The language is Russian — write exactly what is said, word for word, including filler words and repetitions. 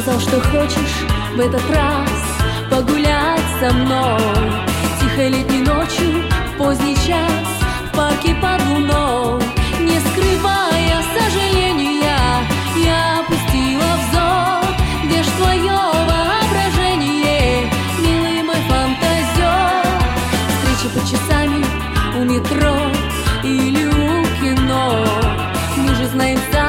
сказал, что хочешь в этот раз погулять со мной. Тихой летней ночью, в поздний час, в парке под луной. Не скрывая сожаления, я опустила взор. Где ж твое воображение, милый мой фантазер? Встреча под часами у метро или у кино. Мы же знаем